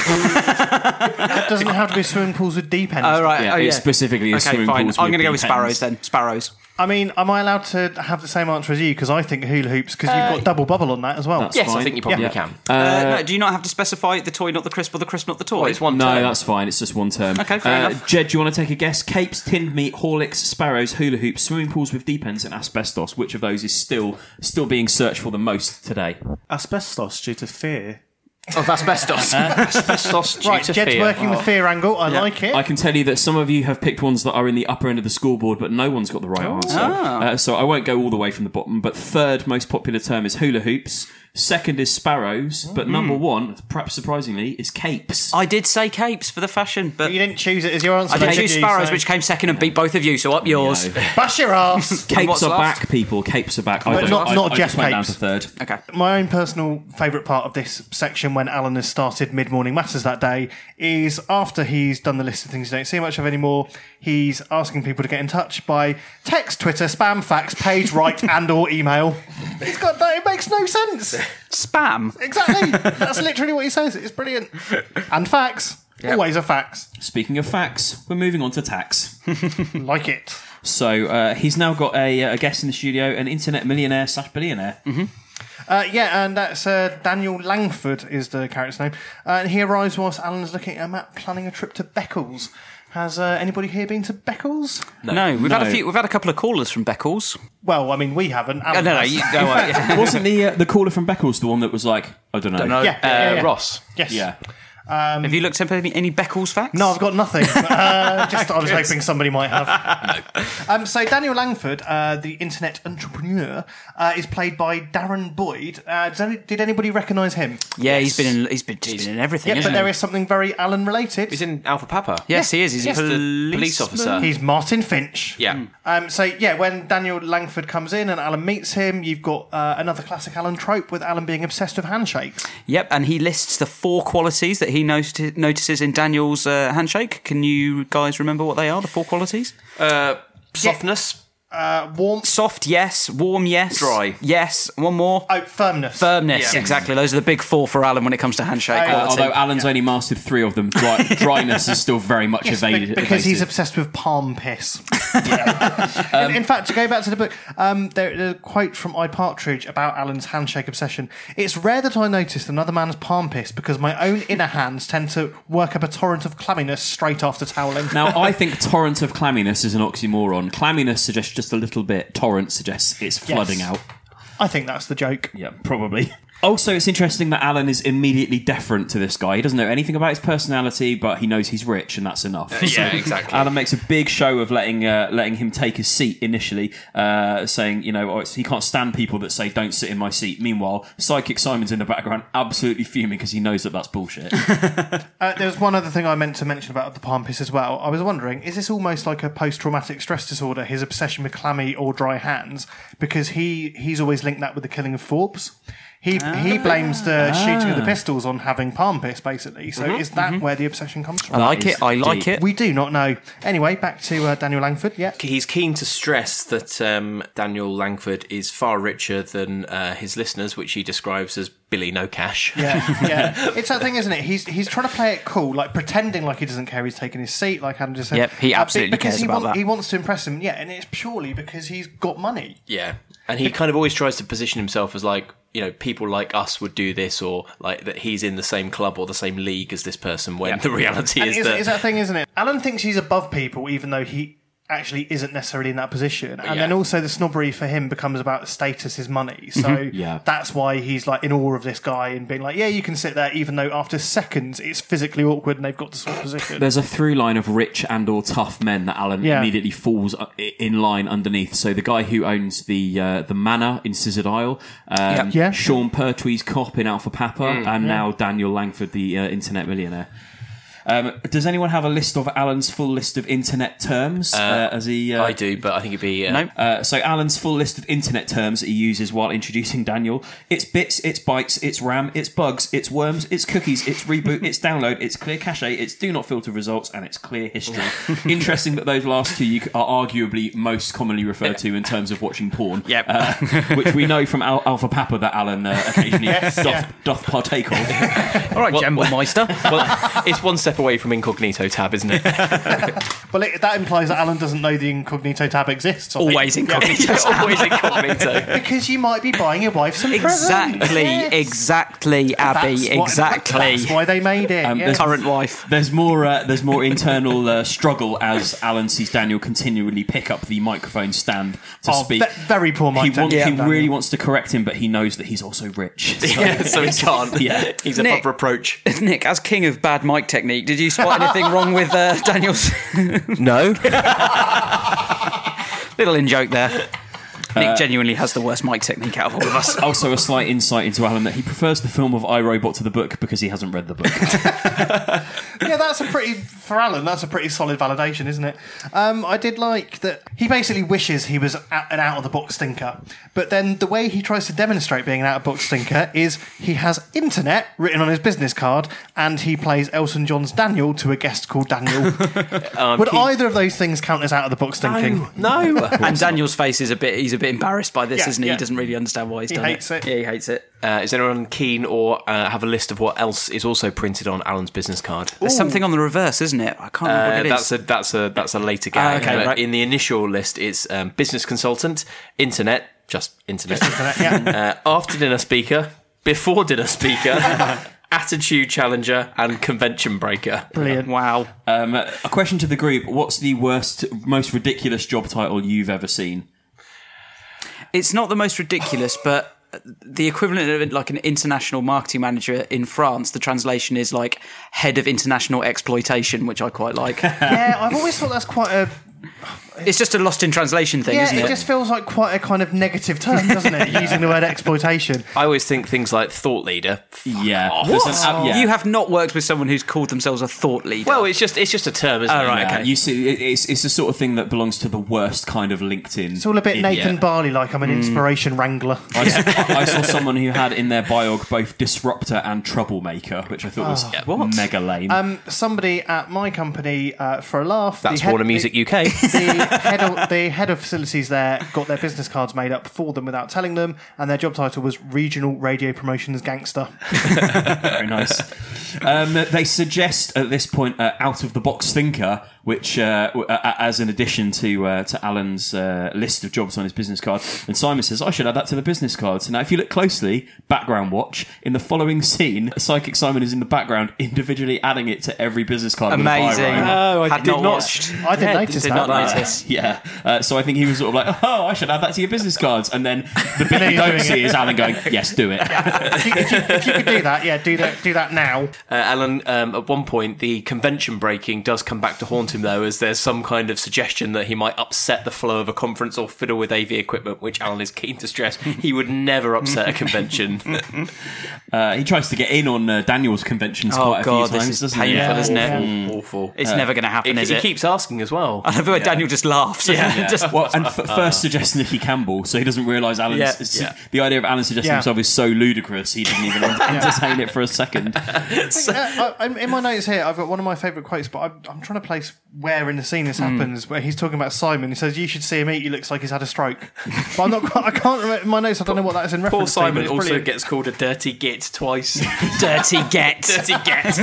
Doesn't it have to be swimming pools with deep ends? Oh, right. Yeah, oh, it's yeah. specifically a Okay, swimming fine. pools I'm with going to go deep with sparrows ends. then. Sparrows. I mean, am I allowed to have the same answer as you? Because I think hula hoops, because you've got double bubble on that as well. That's yes, fine. I think you probably Yeah. can. Uh, no, do you not have to specify the toy, not the crisp, or the crisp, not the toy? Well, it's one No, term. that's fine. It's just one term. Okay, fair uh, enough. Jed, do you want to take a guess? Capes, tinned meat, Horlicks, sparrows, hula hoops, swimming pools with deep ends, and asbestos. Which of those is still still being searched for the most today? Asbestos due to fear. Of asbestos. Asbestos due Right, to Jed's fear. working the fear angle. I Yeah. like it. I can tell you that some of you have picked ones that are in the upper end of the scoreboard, but no one's got the right answer. Ah. Uh, so I won't go all the way from the bottom. But third most popular term is hula hoops. Second is sparrows. But number one, perhaps surprisingly, is capes. I did say capes for the fashion, but you didn't choose it as your answer. I did did choose you? sparrows, So- which came second and beat both of you. So up yours. Bash your ass. Capes what's are last? back, people. Capes are back. I But don't- not- I- not I Jeff just went down Capes. to third. Okay. My own personal favourite part of this section when Alan has started Mid Morning Matters that day is after he's done the list of things you don't see much of anymore, he's asking people to get in touch by text, Twitter, spam, fax, page, write, and or email. It's got that. It makes no sense. Spam. Exactly. That's literally what he says. It's brilliant. And facts. Always a fax. Speaking of facts, we're moving on to tax. Like it. So uh, he's now got a, a guest in the studio, an internet millionaire slash billionaire. Mm-hmm. Uh, yeah, and that's uh, Daniel Langford is the character's name. Uh, and he arrives whilst Alan's looking at a map, planning a trip to Beccles. Has uh, anybody here been to Beccles? No, we've No. had a few. We've had a couple of callers from Beccles. Well, I mean, we haven't. Oh, no, no, has. you, no, uh, Wasn't the uh, the caller from Beccles the one that was like, I don't know. Don't know. Yeah, yeah, Uh, yeah. Ross. Yes. Yeah. Um, Have you looked up any, any Beckles facts? No, I've got nothing. uh, just I was hoping somebody might have. um, so Daniel Langford, uh, the internet entrepreneur, uh, is played by Darren Boyd. Uh, does any, did anybody recognise him? Yeah, he's been in, he's been, he's been in everything. Yeah, isn't but there he? is something very Alan related. He's in Alpha Papa. Yes, he is. He's Yes, a the police police officer. He's Martin Finch. Yeah. Um, so yeah, when Daniel Langford comes in and Alan meets him, you've got uh, another classic Alan trope with Alan being obsessed with handshakes. Yep, and he lists the four qualities that he noti- notices in Daniel's uh, handshake. Can you guys remember what they are, the four qualities? Uh, softness. Uh, warm. Soft, yes. Warm, yes. Dry. Yes. One more. Oh, firmness. Firmness, Yeah. exactly. Those are the big four for Alan when it comes to handshake Uh, quality. Although Alan's only mastered three of them, dry, dryness is still very much Yes, evaded. be- because he's evasive. obsessed with palm piss. in, in fact, to go back to the book, um, there, there's a quote from I Partridge about Alan's handshake obsession. It's rare that I notice another man's palm piss because my own inner hands tend to work up a torrent of clamminess straight after toweling. Now, I think torrent of clamminess is an oxymoron. Clamminess suggests just a little bit. Torrent suggests it's flooding Yes. out. I think that's the joke. Yeah, probably. Also, it's interesting that Alan is immediately deferent to this guy. He doesn't know anything about his personality, but he knows he's rich, and that's enough. Uh, yeah, exactly. Alan makes a big show of letting uh, letting him take his seat initially, uh, saying, you know, oh, it's, he can't stand people that say, don't sit in my seat. Meanwhile, Psychic Simon's in the background absolutely fuming because he knows that that's bullshit. Uh, there's one other thing I meant to mention about the palm piss as well. I was wondering, is this almost like a post-traumatic stress disorder, his obsession with clammy or dry hands? Because he, he's always linked that with the killing of Forbes. He he blames the shooting of the pistols on having palm piss, basically. So Mhm, is that mhm. where the obsession comes from? I like it, I like it. We do not know. Anyway, back to uh, Daniel Langford, yeah. He's keen to stress that um, Daniel Langford is far richer than uh, his listeners, which he describes as Billy No Cash. Yeah, yeah. It's that thing, isn't it? He's he's trying to play it cool, like pretending like he doesn't care he's taking his seat, like Adam just said. Yep, he Uh, absolutely because cares he about want- that. He wants to impress him, yeah, and it's purely because he's got money. Yeah. And he kind of always tries to position himself as like, you know, people like us would do this, or like that he's in the same club or the same league as this person, when Yeah. the reality And is is, that... is that thing, isn't it? Alan thinks he's above people, even though he actually isn't necessarily in that position. And Yeah. then also the snobbery for him becomes about status, his money. So Mhm. Yeah. that's why he's like in awe of this guy and being like, yeah, you can sit there, even though after seconds it's physically awkward and they've got to swap position. There's a through line of rich and or tough men that Alan Yeah. immediately falls uh, in line underneath. So the guy who owns the uh, the manor in Scissored Isle, um, Yep. Yeah. Sean Pertwee's cop in Alpha Papa, Mm. and Yeah. now Daniel Langford, the uh, internet millionaire. Um, does anyone have a list of Alan's full list of internet terms? Uh, as he, uh, I do, but I think it'd be... Uh, No. Uh, so Alan's full list of internet terms that he uses while introducing Daniel: it's bits, it's bytes, it's RAM, it's bugs, it's worms, it's cookies, it's reboot, it's download, it's clear cache, it's do not filter results, and it's clear history. Interesting that those last two you c- are arguably most commonly referred to in terms of watching porn. Yep. Uh, which we know from Al- Alpha Papa that Alan uh, occasionally Yes, doth, yeah. doth partake of. All right, Well- General Meister. well, it's one step away from incognito tab, isn't it? Well, it, that implies that Alan doesn't know the incognito tab exists. I think. Always incognito. It's always incognito. Because you might be buying your wife some presents. Exactly, Yes. exactly, Abby, That's what- exactly. That's why they made it. Um, yeah. there's- Current wife. There's more. Uh, there's more internal uh, struggle as Alan sees Daniel continually pick up the microphone stand to Oh, speak. ve- very poor he mic wants, technique, he Daniel. really wants to correct him, but he knows that he's also rich. So, Yeah, so he can't. Yeah. He's Nick. above reproach. Nick, as king of bad mic technique, did you spot anything wrong with uh, Daniel's No. little in joke there? Nick genuinely has the worst mic technique out of all of us. Also, a slight insight into Alan that he prefers the film of iRobot to the book because he hasn't read the book. Yeah, that's a pretty for Alan. That's a pretty solid validation, isn't it? Um, I did like that he basically wishes he was a- an out of the box thinker, but then the way he tries to demonstrate being an out of box thinker is he has internet written on his business card, and he plays Elton John's Daniel to a guest called Daniel. Um, Would he- either of those things count as out of the box thinking? No. And Daniel's face is a bit, he's a bit embarrassed by this, Yeah, isn't he? yeah. He doesn't really understand why he's He done hates it. Yeah, he hates it. Uh, is anyone keen or uh, have a list of what else is also printed on Alan's business card? There's something on the reverse, isn't it? I can't remember Uh, what it that's is. a that's a that's a later gag. Ah, okay, but right. In the initial list, it's um, business consultant, internet, just internet, Internet, yeah. uh, after dinner speaker, before dinner speaker, attitude challenger, and convention breaker. Brilliant. Wow. Um, a question to the group: what's the worst, most ridiculous job title you've ever seen? It's not the most ridiculous, but the equivalent of like an international marketing manager in France, the translation is like head of international exploitation, which I quite like. Yeah, I've always thought that's quite a... It's just a lost in translation thing, yeah, isn't it? it just feels like quite a kind of negative term, doesn't it? Using the word exploitation. I always think things like thought leader. Yeah. off. There's an- uh, yeah. You have not worked with someone who's called themselves a thought leader. Well, it's just it's just a term, isn't Oh, it? right, Yeah, okay. You see, it- it's it's the sort of thing that belongs to the worst kind of LinkedIn. It's all a bit idiot. Nathan Barley, like I'm an inspiration wrangler. I, saw, I saw someone who had in their biog both disruptor and troublemaker, which I thought was Yeah, what? mega lame. Um, somebody at my company, uh, for a laugh... That's the head- Warner Music the, U K. the head of the head of facilities there got their business cards made up for them without telling them, and their job title was Regional Radio Promotions Gangster. Very nice. Um, they suggest at this point uh, out of the box thinker, which uh, w- uh, as an addition to uh, to Alan's uh, list of jobs on his business card. And Simon says, I should add that to the business card. So now, if you look closely, background watch in the following scene, Psychic Simon is in the background, individually adding it to every business card. Amazing. With a biro. Oh, I Had did not not. watched. I didn't Yeah, notice did that. not notice. Yeah, uh, so I think he was sort of like, oh, I should add that to your business cards. And then the bit you don't doing see it. is Alan going, yes, do it. if, you, if, you, if you could do that, yeah, do that. Do that now. Uh, Alan, um, at one point, the convention breaking does come back to haunt him, though, as there's some kind of suggestion that he might upset the flow of a conference or fiddle with A V equipment, which Alan is keen to stress. He would never upset a convention. Uh, he tries to get in on uh, Daniel's conventions Oh, quite a God, few this times, is doesn't painful, he? Yeah. isn't it? Awful. Awful. It's never going to happen, He, is he it? keeps asking as well. I love it when Daniel just laughs. Yeah. just, Well, and f- first suggests Nicky Campbell, so he doesn't realise Alan's. Yeah. s- Yeah. The idea of Alan suggesting Yeah. himself is so ludicrous, he didn't even entertain it for a second. Uh, I, in my notes here, I've got one of my favourite quotes, but I'm, I'm trying to place where in the scene this happens, where he's talking about Simon. He says, "You should see him eat. He looks like he's had a stroke." But I'm not. quite- I can't remember in my notes. I don't know what that is in Poor reference to. but Simon it's also brilliant. gets called a dirty git twice. dirty get. dirty get.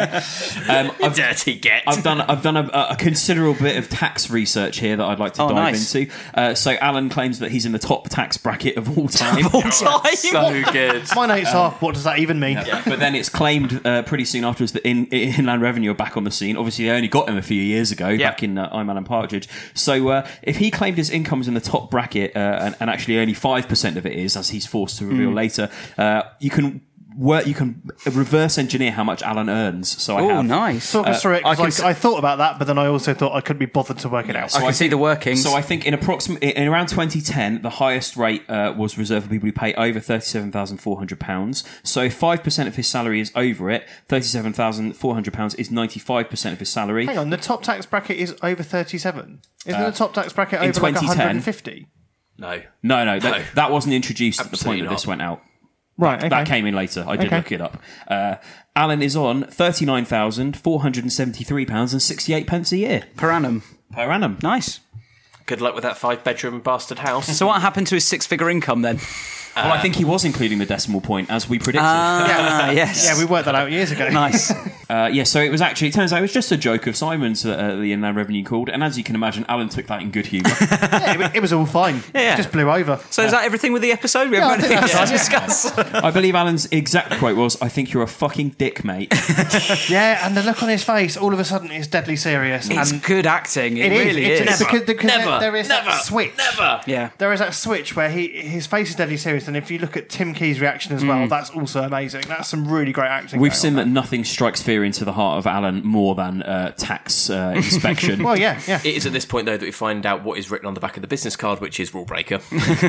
Um, I've, dirty get. I've done I've done a, a considerable bit of tax research here that I'd like to Oh, dive nice. into. Uh, so Alan claims that he's in the top tax bracket of all time. All time. So good. My notes are. What does that even mean? But then it's claimed uh, pretty soon afterwards that in, Inland Revenue are back on the scene. Obviously, they only got him a few years ago, Yeah. back in uh, I'm Alan Partridge. So uh, if he claimed his income was in the top bracket, uh, and, and actually only five percent of it is, as he's forced to reveal later, uh, you can work, you can reverse engineer how much Alan earns. So I Oh, have, nice. Talk us Uh, through it. I 'cause I, can s- I thought about that, but then I also thought I couldn't be bothered to work it out. So I can see the workings. So I think in approximately in around twenty ten, the highest rate uh, was reserved for people who pay over thirty-seven thousand four hundred pounds. So if five percent of his salary is over it, thirty-seven thousand four hundred pounds is ninety-five percent of his salary. Hang on, the top tax bracket is over thirty-seven. Isn't Uh, the top tax bracket in over like twenty ten one hundred fifty? No. No, no, that, No. that wasn't introduced at the Absolutely point that this not. went out. Right, okay. That came in later. I did Okay. look it up. Uh, Alan is on thirty-nine thousand four hundred seventy-three pounds and sixty-eight pence a year per annum. Per annum. Nice. Good luck with that five bedroom bastard house. So what happened to his six figure income then? Well, I think he was including the decimal point, as we predicted. Ah, yes. Yeah, we worked that out years ago. Nice. Uh, yeah, so it was actually, it turns out it was just a joke of Simon's that uh, the Inland Revenue called, and as you can imagine, Alan took that in good humour. Yeah, it, it was all fine. Yeah. It just blew over. So is that everything with the episode? We Yeah, haven't I got think anything else to that's discuss. I believe Alan's exact quote was, I think you're a fucking dick, mate. Yeah, and the look on his face, all of a sudden, is deadly serious. It's and good acting. It, It is. really It's- is. it's because, because Never. there, there is Never. that switch. Never. Yeah. There is that switch where he his face is deadly serious, and if you look at Tim Key's reaction as well, that's also amazing. That's some really great acting. We've going seen on that nothing strikes fear into the heart of Alan more than uh, tax uh, inspection. there. Well, yeah, yeah. It is at this point, though, that we find out what is written on the back of the business card, which is rule breaker.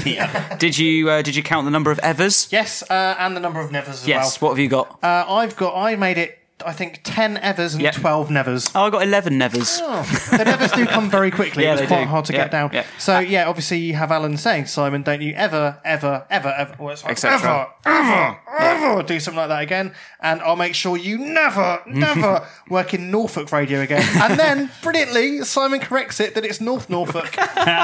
Did you uh, did you count the number of evers? Yes, uh, and the number of nevers as Yes. well. What have you got? Uh, I've got. I made it. I think ten evers and Yep. twelve nevers. Oh, I got eleven nevers. Oh, the nevers do come very quickly. Yeah, it was they quite do. hard to Yeah, get down. yeah. So yeah, obviously you have Alan saying, Simon, don't you ever, ever, ever, ever, oh, it's like, Et cetera. ever, ever, ever do something like that again, and I'll make sure you never, never work in Norfolk radio again. And then, brilliantly, Simon corrects it that it's North Norfolk.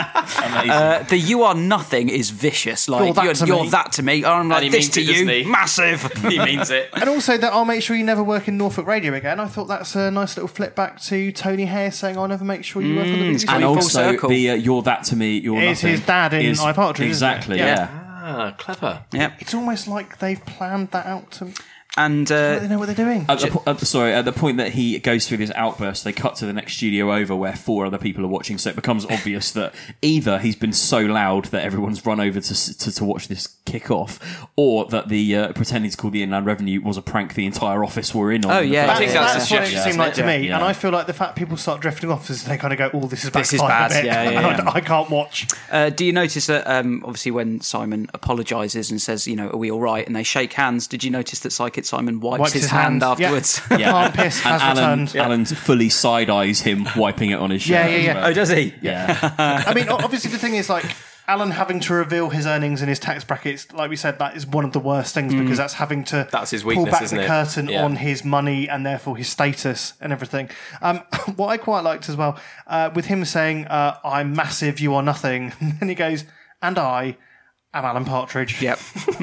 Uh, the you are nothing is vicious. Like You're that you're, to you're me. that to me. I'm like he this means to it, doesn't you. he? Massive. He means it. And also that I'll make sure you never work in Norfolk radio again. I thought that's a nice little flip back to Tony Hare saying, I'll never make sure you work on the B B C. Mm, and full also, circle. the uh, you're that to me, you're It's nothing. his dad in is- I, Partridge, isn't it? Exactly, Yeah. yeah. Ah, clever. Yeah. It's almost like they've planned that out to And uh, they know what they're doing. At the, po- at the, sorry, at the point that he goes through this outburst, they cut to the next studio over where four other people are watching. So it becomes obvious that either he's been so loud that everyone's run over to to, to watch this kick off, or that the uh, pretending to call the Inland Revenue was a prank the entire office were in on. Oh yeah, that's, I think that's, that's, that's what it seemed like to me. Yeah. And I feel like the fact people start drifting off is they kind of go, "Oh, this is backfired This is bad. a bit. Yeah, yeah, and yeah. I, I can't watch." Uh, do you notice that um, obviously when Simon apologises and says, you know, are we all right? And they shake hands. Did you notice that Psychic Simon wipes, Wipes his, his hand, hand. afterwards? Yeah. Yeah. Can't piss, and has Alan, returned. Alan fully side eyes him, wiping it on his shirt. Yeah, yeah, yeah. as well. Oh, does he? Yeah. I mean, obviously, the thing is, like, Alan having to reveal his earnings and his tax brackets, like we said, that is one of the worst things because that's having to That's his pull weakness, back isn't the it? curtain Yeah. on his money and therefore his status and everything. Um, what I quite liked as well, uh, with him saying, uh, I'm massive, you are nothing. And then he goes, and I am Alan Partridge. Yep.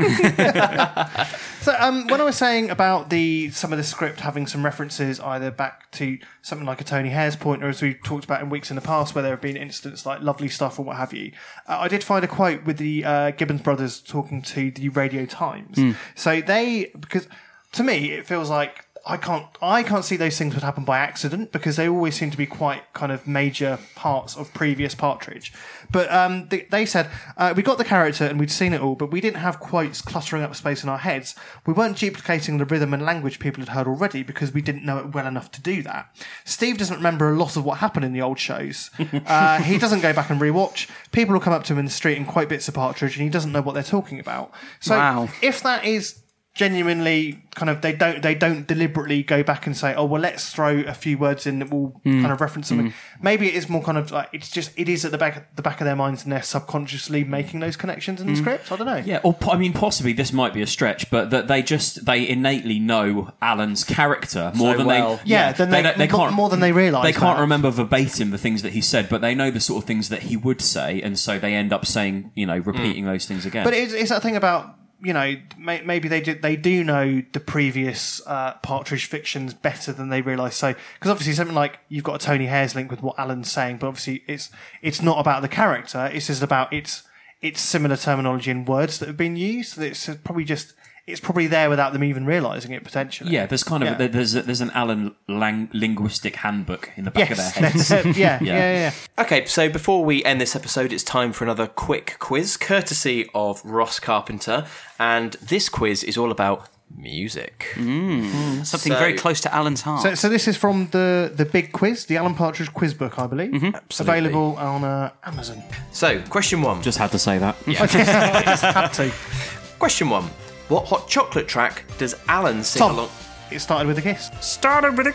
So um, when I was saying about the some of the script having some references either back to something like a Tony Hare's point, or as we talked about in weeks in the past, where there have been incidents like Lovely Stuff or what have you, uh, I did find a quote with the uh, Gibbons brothers talking to the Radio Times. Mm. So they, because to me it feels like I can't I can't see those things would happen by accident because they always seem to be quite kind of major parts of previous Partridge. But um, they, they said, uh, we got the character and we'd seen it all, but we didn't have quotes clustering up space in our heads. We weren't duplicating the rhythm and language people had heard already because we didn't know it well enough to do that. Steve doesn't remember a lot of what happened in the old shows. Uh, he doesn't go back and rewatch. People will come up to him in the street and quote bits of Partridge and he doesn't know what they're talking about. So Wow. if that is genuinely kind of they don't they don't deliberately go back and say, oh well, let's throw a few words in that will Mm. kind of reference something. Mm. Maybe it is more kind of like it's just it is at the back the back of their minds and they're subconsciously making those connections in the Mm. script. I don't know. Yeah, or po- I mean, possibly this might be a stretch, but that they just they innately know Alan's character more So than well. they. Yeah, than they- don't- mo- can't more than they realise, They can't perhaps. remember verbatim the things that he said, but they know the sort of things that he would say, and so they end up saying, you know, repeating those things again. But it's, it's that thing about, you know, may, maybe they do, they do know the previous uh, Partridge fictions better than they realise. So, because obviously something like you've got a Tony Hare's link with what Alan's saying, but obviously it's it's not about the character. It's just about it's it's similar terminology and words that have been used. It's probably just it's probably there without them even realising it potentially. yeah, there's kind of Yeah. there's a, there's an Alan lang- linguistic handbook in the back Yes, of their heads. that's it. Yeah, yeah, yeah, yeah. Okay, so before we end this episode, it's time for another quick quiz, courtesy of Ross Carpenter. And this quiz is all about music. Mm. Something So- very close to Alan's heart. So, so this is from the the big quiz, the Alan Partridge quiz book, I believe. Mm-hmm. Absolutely. Available on uh, Amazon. So, question one. Just had to say that. Yeah. I just had to. Question one. What hot chocolate track does Alan sing Tom. along? It started with a kiss. Started with a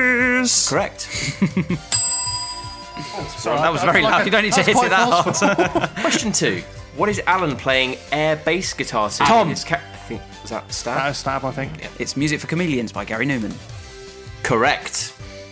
kiss. Correct. Sorry, that was very loud. You don't need to hit it that hard. Question two. What is Alan playing air bass guitar to? Tom. in his ca- I think, was that Stab? That is Stab, I think. It's Music for Chameleons by Gary Newman. Correct.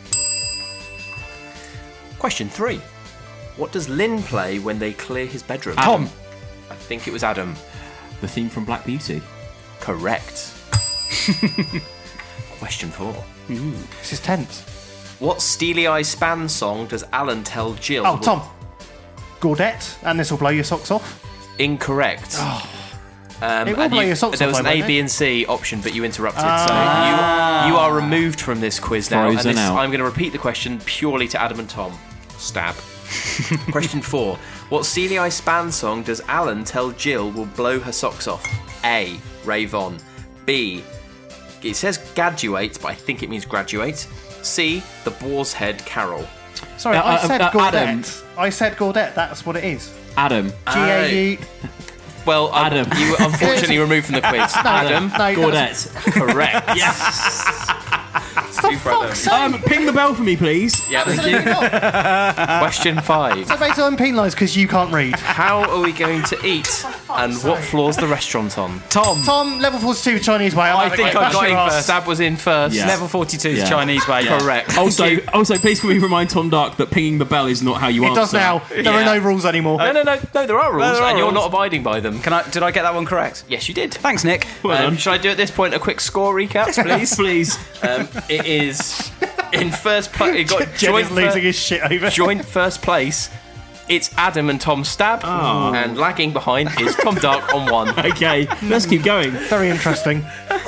Question three. What does Lynn play when they clear his bedroom? Tom. I think it was Adam. The theme from Black Beauty. Correct. Question four. This is tense. What Steely Eye Span song does Alan tell Jill? Oh, Tom. Gordette, and this will blow your socks off. Incorrect. Um, It will and blow you- your socks there off, was an though, A, won't B, it? and C option, but you interrupted. Ah. So you you are removed from this quiz now. Frozen and this, out. I'm going to repeat the question purely to Adam and Tom. Stab. Question four. What Steely Eye Span song does Alan tell Jill will blow her socks off? A. Rave On. B. It says graduate, but I think it means graduate. C. The Boar's Head Carol. Sorry, Uh, I uh, said uh, Gordette. Adam. I said Gordette. That's what it is. Adam. G A U. Well, um, Adam. you were unfortunately removed from the quiz. Adam. No, that's- Gordette. Correct. Yes. Super Adam. Um, ping the bell for me, please. Yeah, thank you. Question five. So basically, I'm penalised because you can't read. How are we going to eat? And what floor's the restaurant on? Tom. Tom, level forty-two Chinese way. I'm I having think it. I Bash got your in ass. first. Stab was in first. Yeah. Level forty-two is Yeah. Chinese way. Correct. Also, also, please can we remind Tom Dark that pinging the bell is not how you It answer. does now. There Yeah. are no rules anymore. No, no, no, no. There are rules, there are and you're rules. not abiding by them. Can I? Did I get that one correct? Yes, you did. Thanks, Nick. Well Um, done. should I do at this point a quick score recap, please? Please. Um, it is in first place. It got Jen joint is losing fir- his shit over. joint first place. It's Adam and Tom Stab, and lagging behind is Tom Dark on one. Okay, let's keep going. Very interesting.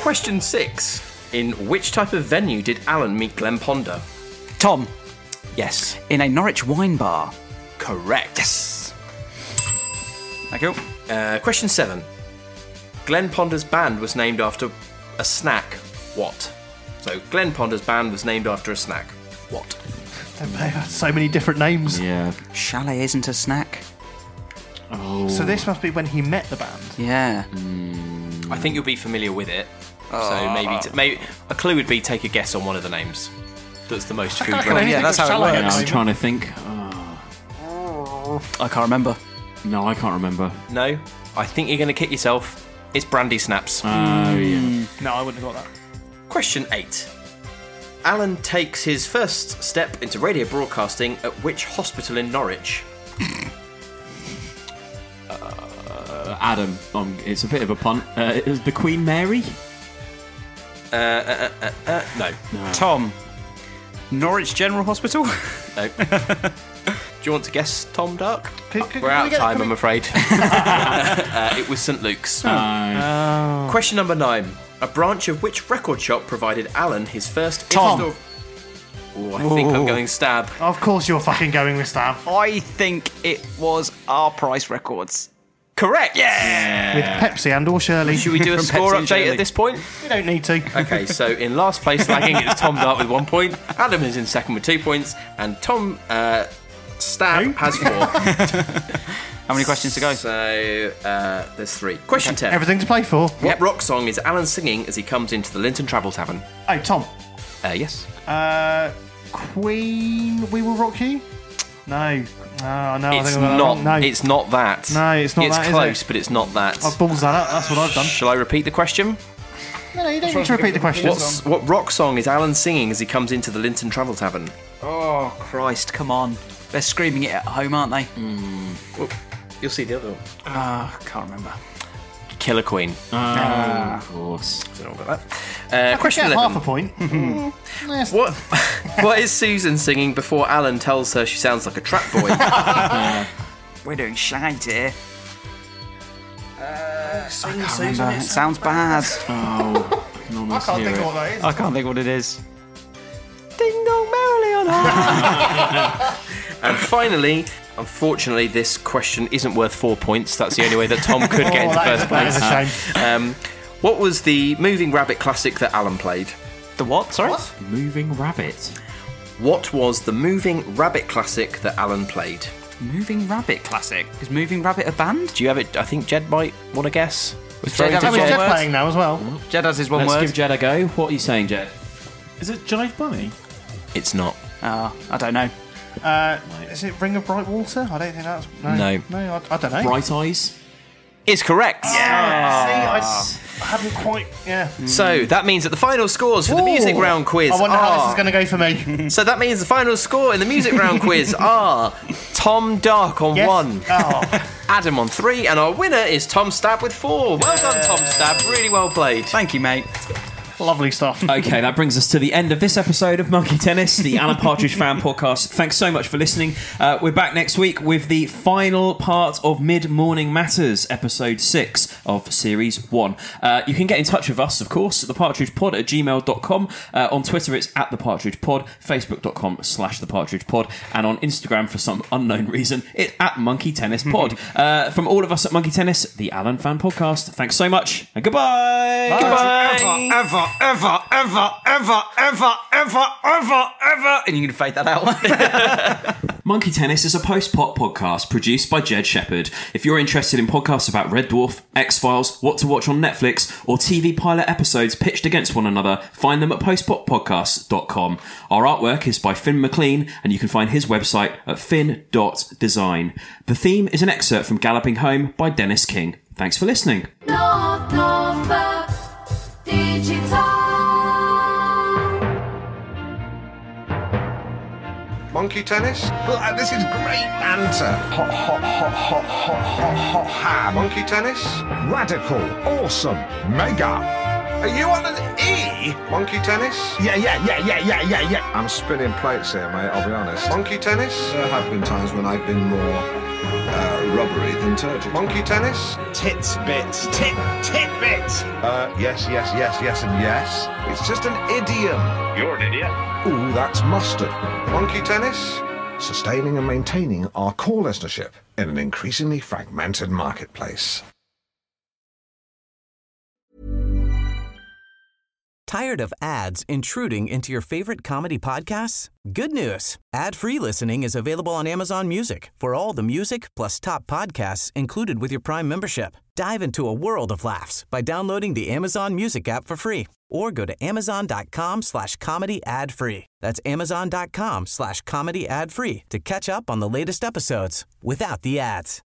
Question six. In which type of venue did Alan meet Glenn Ponder? Tom. Yes. In a Norwich wine bar. Correct. Yes. Thank you. Uh, question seven. Glenn Ponder's band was named after a snack. What? So, Glenn Ponder's band was named after a snack. What? They had so many different names. Yeah. Chalet isn't a snack. Oh. So this must be when he met the band. Yeah. I think you'll be familiar with it. So Oh. maybe, t- maybe a clue would be take a guess on one of the names. That's the most food I can related. only Yeah, think that's of how it Chalet works. at I'm the trying moment. to think. Oh. I can't remember. No, I can't remember. No, I think you're going to kick yourself. It's Brandy Snaps. Oh, yeah. No, I wouldn't have got that. Question eight. Alan takes his first step into radio broadcasting at which hospital in Norwich? Uh, Adam, um, it's a bit of a punt. Uh, is the Queen Mary? Uh, uh, uh, uh, no. No. Tom. Norwich General Hospital? No. Do you want to guess, Tom Dark? Could- could- We're can out we of get- time, can I'm we- afraid. uh, it was St Luke's. Oh. Question number nine. A branch of which record shop provided Alan his first Tom. in-store... Oh, I think I'm going stab. Of course you're fucking going with Stab. I think it was Our Price Records. Correct! Yeah! With Pepsi and or Shirley. Should we do a From score Pepsi and update Shirley. at this point? We don't need to. Okay, so in last place, lagging, it's Tom Dart with one point. Adam is in second with two points. And Tom uh, Stab Who? has four. How many questions to go? So uh, there's three. Question ten. Everything to play for. What rock song is Alan singing as he comes into the Linton Travel Tavern? Hey, Tom. Uh, yes. Uh, Queen, We Will Rock You? No. Oh, no, I It's think I got that not. wrong. No. It's not that. No, it's not It's that, is close, it? but it's not that. I've balls that up. That's what I've done. Shall I repeat the question? No, no, you don't need to repeat the question. What's, what rock song is Alan singing as he comes into the Linton Travel Tavern? Oh, Christ, come on. They're screaming it at home, aren't they? Well, you'll see the other one. Ah, can't remember. Killer Queen. Oh, of course. I don't know about that. Uh, question Get eleven. half a point. Yes. What What is Susan singing before Alan tells her she sounds like a trap boy? We're doing shite here. Sing, I can't Susan, remember. It it's- sounds bad. Oh, I can I almost can't hear think it. of what that is. I can't think what it is. Ding dong merrily on high. And finally, unfortunately, this question isn't worth four points. That's the only way that Tom could get Oh, into that first is- that is place. a shame. Um, what was the Moving Rabbit classic that Alan played? The what? Sorry? Moving Rabbit. What was the Moving Rabbit classic that Alan played? Moving Rabbit classic. Is Moving Rabbit a band? Do you have it? I think Jed might want to guess. We're Jed throwing have to That his was one Jed word? playing now as well. Jed has his one Let's word. give Jed a go. What are you saying, Jed? Is it Jive Bunny? It's not. Ah, I don't know. Uh, is it Ring of Bright Water? I don't think that's. No. No. No, I, I don't know. Bright Eyes. It's correct. Yeah. See, I, I hadn't quite. Yeah. So that means that the final scores for the music Ooh. round quiz I wonder how this are. is going to go for me. So that means the final score in the music round quiz are Tom Dark on Yes. one, Oh. Adam on three, and our winner is Tom Stab with four. Well done, Tom Stab. Really well played. Thank you, mate. Lovely stuff. Okay, that brings us to the end of this episode of Monkey Tennis, the Alan Partridge fan podcast. Thanks so much for listening. Uh, we're back next week with the final part of Mid Morning Matters, episode six of series one. Uh, you can get in touch with us, of course, at thepartridgepod at gmail dot com. Uh, on Twitter, it's at thepartridgepod, facebook.com slash thepartridgepod, and on Instagram, for some unknown reason, it's at Monkey Tennis Pod. uh, from all of us at Monkey Tennis, the Alan Fan Podcast, thanks so much, and goodbye! Goodbye. Ever, ever, ever, ever, ever, ever, ever, ever. And you can fade that out. Monkey Tennis is a post-pop podcast produced by Jed Shepherd. If you're interested in podcasts about Red Dwarf, X-Files, what to watch on Netflix, or T V pilot episodes pitched against one another, find them at post pop podcasts dot com. Our artwork is by Finn McLean, and you can find his website at fin dot design. The theme is an excerpt from Galloping Home by Dennis King. Thanks for listening. North Norfolk Digital. Monkey tennis? Well, uh, this is great banter. Hot, hot, hot, hot, hot, hot, hot ham. Monkey tennis? Radical, awesome, mega. Are you on an E? Monkey tennis? Yeah, yeah, yeah, yeah, yeah, yeah, yeah. I'm spinning plates here, mate, I'll be honest. Monkey tennis? There have been times when I've been more uh, rubbery than and turgid. Monkey tennis? Tits bits. Tit, tit bits. Uh, yes, yes, yes, yes, and yes. It's just an idiom. You're an idiot. Ooh, that's mustard. Monkey tennis? Sustaining and maintaining our core listenership in an increasingly fragmented marketplace. Tired of ads intruding into your favorite comedy podcasts? Good news. Ad-free listening is available on Amazon Music for all the music plus top podcasts included with your Prime membership. Dive into a world of laughs by downloading the Amazon Music app for free or go to amazon.com slash comedy ad free. That's amazon.com slash comedy ad free to catch up on the latest episodes without the ads.